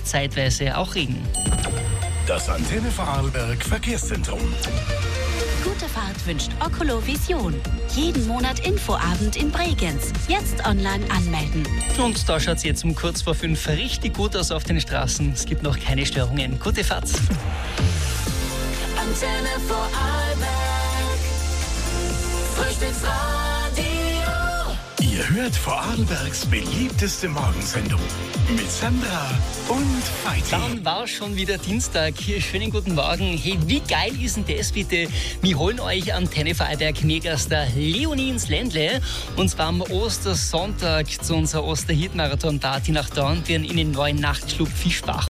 zeitweise auch Regen. Das Antenne Vorarlberg Verkehrszentrum. Gute Fahrt wünscht Ocolo Vision. Jeden Monat Infoabend in Bregenz. Jetzt online anmelden. Und da schaut es jetzt um kurz vor 5 richtig gut aus auf den Straßen. Es gibt noch keine Störungen. Gute Fahrt. Antenne Vorarlberg. Frühstücksradio. Ihr hört Vorarlbergs beliebteste Morgensendung mit Sandra und Feiti. Dann war schon wieder Dienstag. Schönen guten Morgen. Hey, wie geil ist denn das bitte? Wir holen euch Antenne Vorarlberg Megastar Leonie ins Ländle. Und zwar am Ostersonntag zu unserer Osterhit-Marathon-Party nach Dornbirn in den neuen Nachtclub Fischbach.